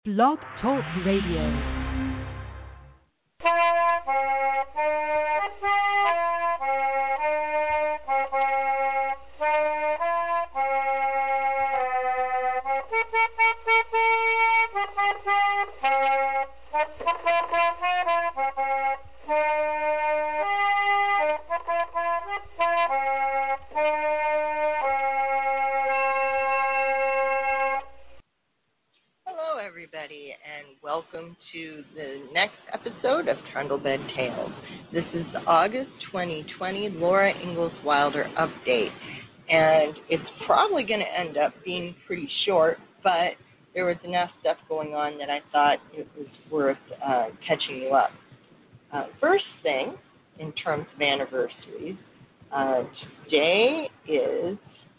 Blog Talk Radio. And welcome to the next episode of Trundlebed Tales. This is the August 2020 Laura Ingalls Wilder update, and it's probably going to end up being pretty short, but there was enough stuff going on that I thought it was worth catching you up. First thing, in terms of anniversaries, today is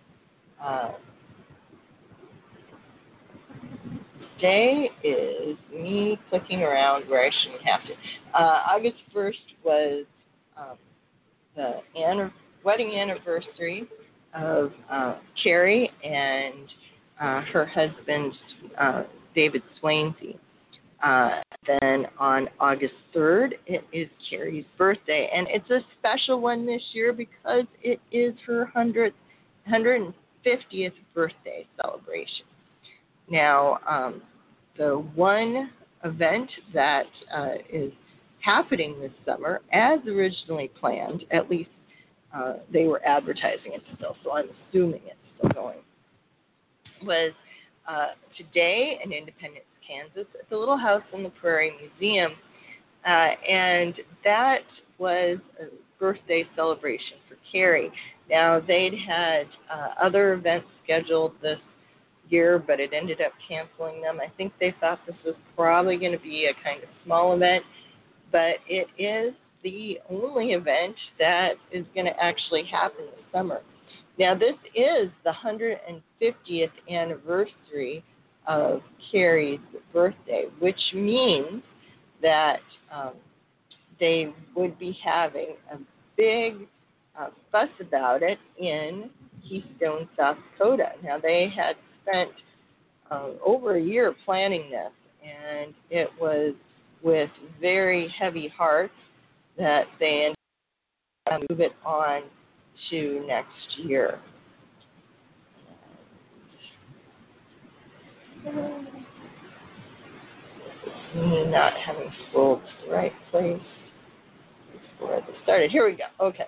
me clicking around where I shouldn't have to. August 1st was the wedding anniversary of Carrie and her husband, David Swayze. Then on August 3rd, it is Carrie's birthday, and it's a special one this year because it is her 150th birthday celebration. Now, the one event that is happening this summer, as originally planned, at least they were advertising it still, so I'm assuming it's still going, was today in Independence, Kansas, at the Little House on the Prairie Museum, and that was a birthday celebration for Carrie. Now, they'd had other events scheduled this year, but it ended up canceling them. I think they thought this was probably going to be a kind of small event, but it is the only event that is going to actually happen this summer. Now, this is the 150th anniversary of Carrie's birthday, which means that they would be having a big fuss about it in Keystone, South Dakota. Now, they had spent over a year planning this, and it was with very heavy hearts that they ended up moving it on to next year. Not having scrolled to the right place before I started. Here we go. Okay.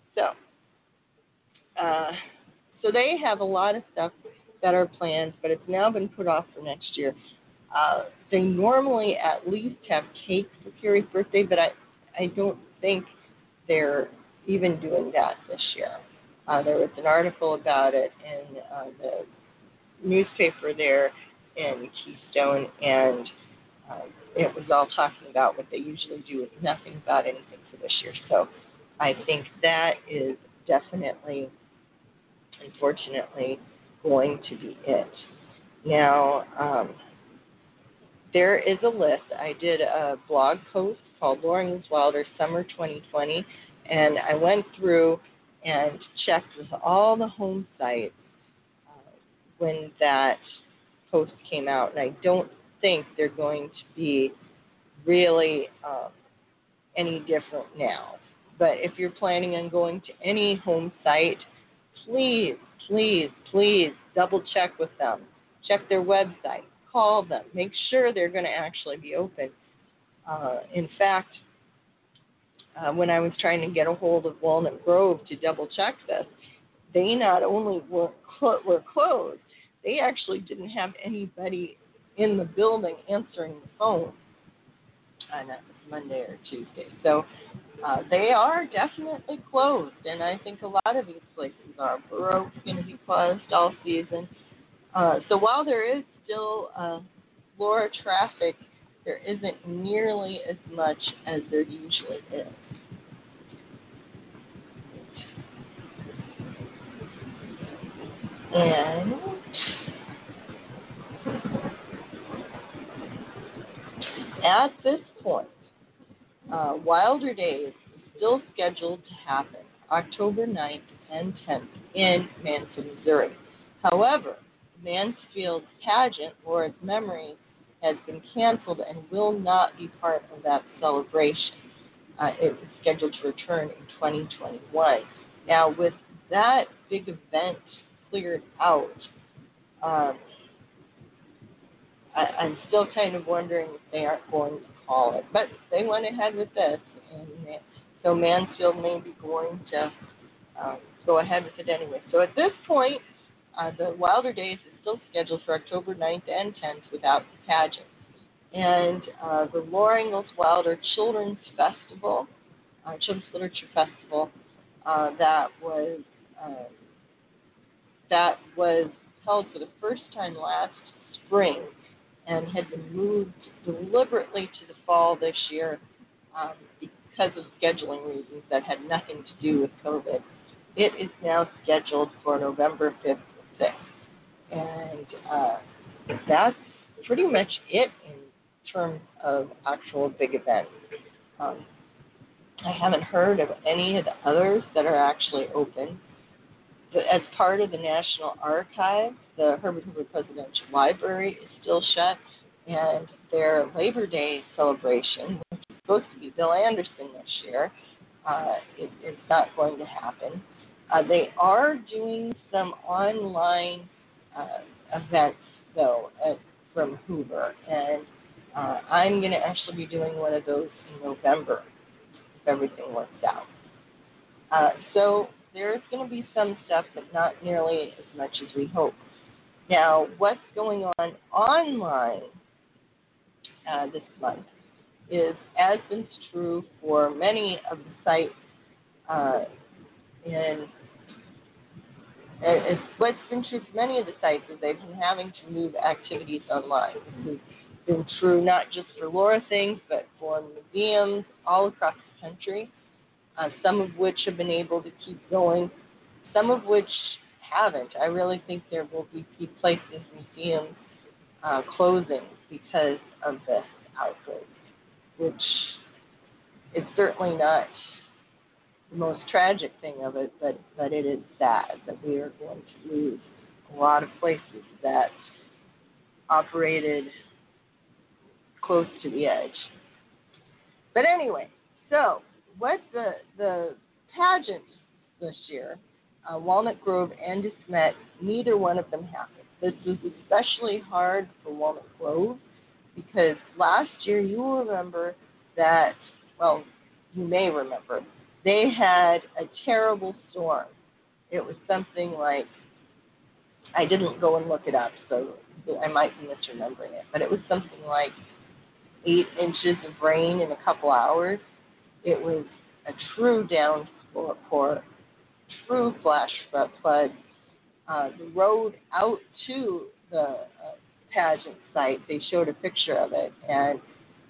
So they have a lot of stuff that are planned, but it's now been put off for next year. They normally at least have cake for Carrie's birthday, but I don't think they're even doing that this year. There was an article about it in the newspaper there in Keystone, and it was all talking about what they usually do, with nothing about anything for this year. So I think that is definitely, unfortunately, going to be it. Now, there is a list. I did a blog post called Laura Ingalls Wilder Summer 2020, and I went through and checked with all the home sites when that post came out, and I don't think they're going to be really any different now. But if you're planning on going to any home site, please double check with them. Check their website. Call them. Make sure they're going to actually be open. In fact, when I was trying to get a hold of Walnut Grove to double check this, they not only were closed, they actually didn't have anybody in the building answering the phone. That was Monday or Tuesday. So they are definitely closed, and I think a lot of these places are. Baroque's going to be closed all season. So while there is still Laura traffic, there isn't nearly as much as there usually is. And at this point, Wilder Days is still scheduled to happen October 9th and 10th in Mansfield, Missouri. However, Mansfield's pageant, Laura's Memory, has been canceled and will not be part of that celebration. It was scheduled to return in 2021. Now, with that big event cleared out, I'm still kind of wondering if they aren't going to call it. But they went ahead with this, and so Mansfield may be going to go ahead with it anyway. So at this point, the Wilder Days is still scheduled for October 9th and 10th without the pageant. And the Laura Ingalls Wilder Children's Festival, Children's Literature Festival, that was held for the first time last spring and had been moved deliberately to the fall this year because of scheduling reasons that had nothing to do with COVID. It is now scheduled for November 5th and 6th. And that's pretty much it in terms of actual big events. I haven't heard of any of the others that are actually open. As part of the National Archives, the Herbert Hoover Presidential Library is still shut, and their Labor Day celebration, which is supposed to be Bill Anderson this year, is not going to happen. They are doing some online events, though, from Hoover, and I'm going to actually be doing one of those in November, if everything works out. So there's going to be some stuff, but not nearly as much as we hope. Now, what's going on online this month is, as is true for many of the sites, what's been true for many of the sites is they've been having to move activities online. This has been true not just for Laura things, but for museums all across the country. Some of which have been able to keep going, some of which haven't. I really think there will be places, museums, closing because of this outbreak, which is certainly not the most tragic thing of it, but it is sad that we are going to lose a lot of places that operated close to the edge. But anyway, so what the pageant this year, Walnut Grove and DeSmet, neither one of them happened. This was especially hard for Walnut Grove because last year, you will remember that, well, you may remember, they had a terrible storm. It was something like, I didn't go and look it up, so I might be misremembering it, but it was something like 8 inches of rain in a couple hours. It was a true downpour, true flash flood. The road out to the pageant site, they showed a picture of it, and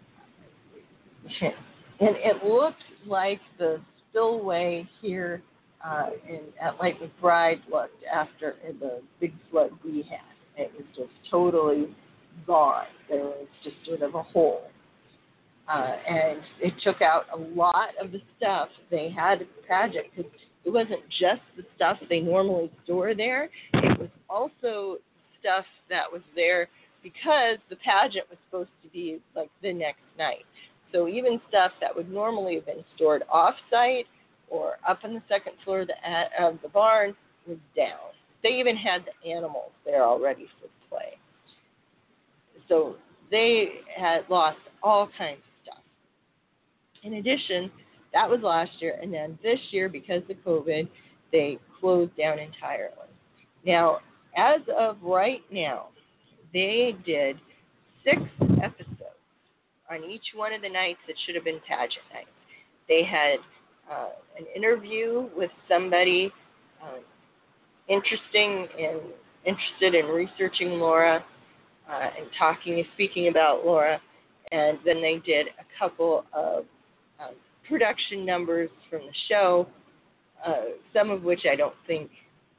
it looked like the spillway here at Lake McBride looked after the big flood we had. It was just totally gone. There was just sort of a hole. And it took out a lot of the stuff they had at the pageant, because it wasn't just the stuff they normally store there. It was also stuff that was there because the pageant was supposed to be like the next night. So even stuff that would normally have been stored off-site or up on the second floor of the barn was down. They even had the animals there already for play. So they had lost all kinds of stuff. In addition, that was last year, and then this year, because of COVID, they closed down entirely. Now, as of right now, they did 6 episodes on each one of the nights that should have been pageant nights. They had an interview with somebody interested in researching Laura and speaking about Laura, and then they did a couple of production numbers from the show, some of which I don't think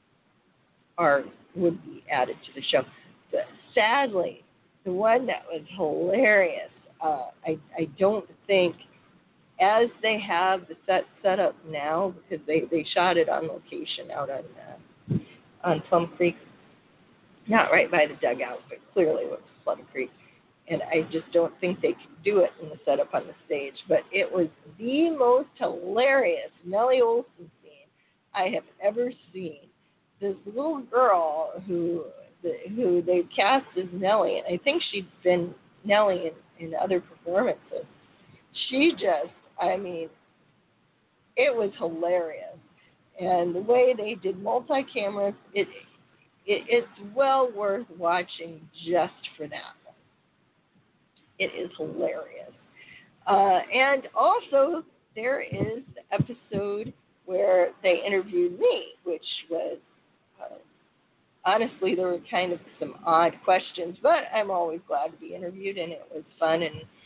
would be added to the show. But sadly, the one that was hilarious, I don't think, as they have the set set up now, because they shot it on location out on Plum Creek, not right by the dugout, but clearly it was Plum Creek. and I just don't think they could do it in the setup on the stage. But it was the most hilarious Nellie Oleson scene I have ever seen. This little girl who they cast as Nellie, and I think she'd been Nellie in other performances. She just, I mean, it was hilarious. And the way they did multi-cameras, it's well worth watching just for that one. It is hilarious. And also, there is the episode where they interviewed me, which was, honestly, there were kind of some odd questions, but I'm always glad to be interviewed, and it was fun,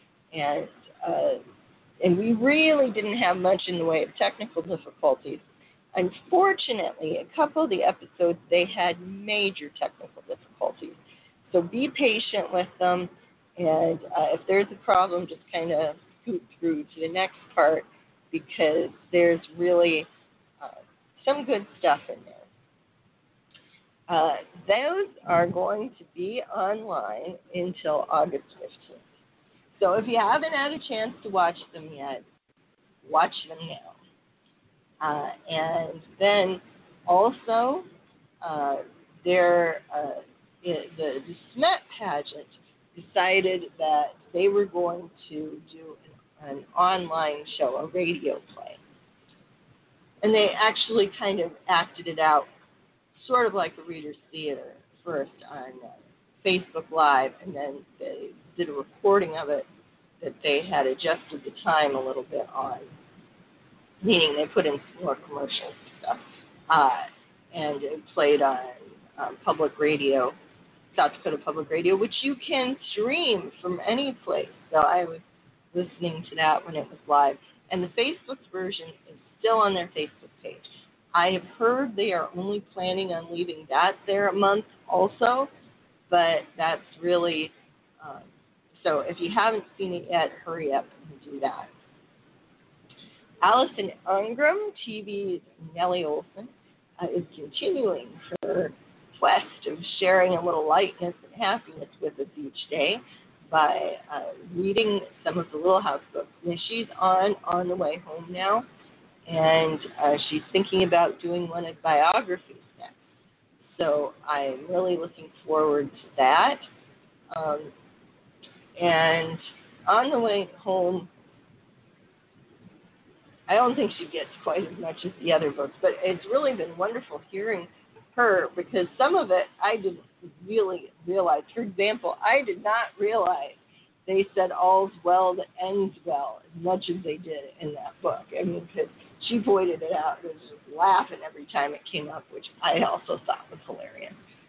and we really didn't have much in the way of technical difficulties. Unfortunately, a couple of the episodes, they had major technical difficulties. So be patient with them, and if there's a problem, just kind of scoot through to the next part, because there's really some good stuff in there. Those are going to be online until August 15th. So if you haven't had a chance to watch them yet, watch them now. And then also, the Smet pageant decided that they were going to do an online show, a radio play. And they actually kind of acted it out sort of like a Reader's Theater, first on Facebook Live, and then they did a recording of it that they had adjusted the time a little bit on, meaning they put in some more commercials and stuff, and it played on public radio, South Dakota Public Radio, which you can stream from any place. So I was listening to that when it was live, and the Facebook version is still on their Facebook page. I have heard they are only planning on leaving that there a month also, but that's really, so if you haven't seen it yet, hurry up and do that. Allison Ungram, TV's Nellie Oleson, is continuing her quest of sharing a little lightness and happiness with us each day by reading some of the Little House books. And she's on the way home now, and she's thinking about doing one of biographies next. So I'm really looking forward to that. And on the way home, I don't think she gets quite as much as the other books, but it's really been wonderful hearing her, because some of it I didn't really realize. For example, I did not realize they said all's well that ends well as much as they did in that book. I mean, because she pointed it out. I was just laughing every time it came up, which I also thought was hilarious.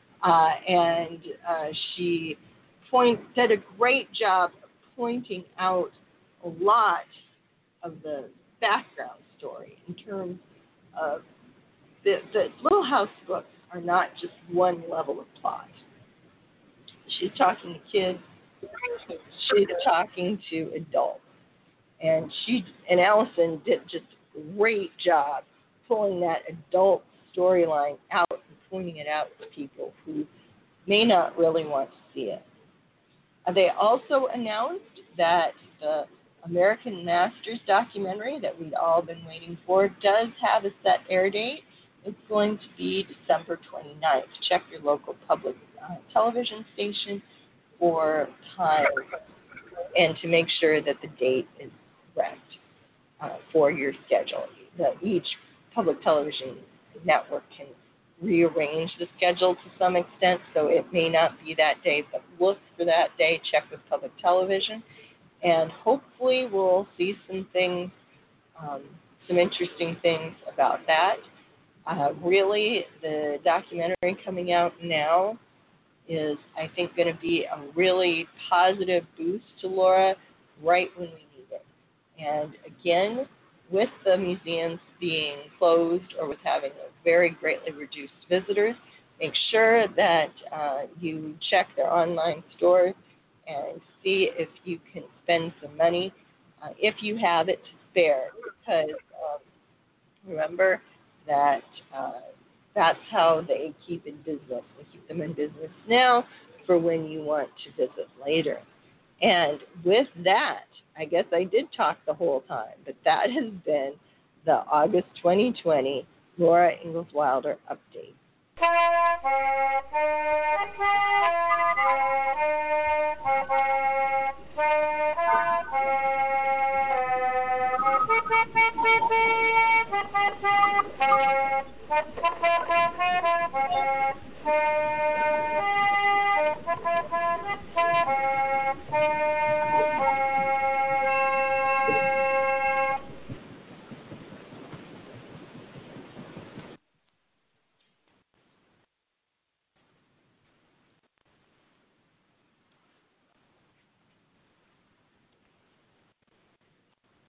And she did a great job of pointing out a lot of the background story in terms of the Little House books are not just one level of plot. She's talking to kids, she's talking to adults, and Allison did just a great job pulling that adult storyline out and pointing it out to people who may not really want to see it. They also announced that the American Masters documentary that we'd all been waiting for does have a set air date. It's going to be December 29th. Check your local public television station for time and to make sure that the date is correct for your schedule. Each public television network can rearrange the schedule to some extent, so it may not be that day, but look for that day, check with public television, and hopefully we'll see some things, some interesting things about that. Really, the documentary coming out now is, I think, going to be a really positive boost to Laura right when we need it. And again, with the museums being closed or with having a very greatly reduced visitors, make sure that you check their online stores and see if you can spend some money, if you have it to spare, because remember that that's how they keep in business. They keep them in business now for when you want to visit later. And with that, I guess I did talk the whole time, but that has been the August 2020 Laura Ingalls Wilder update.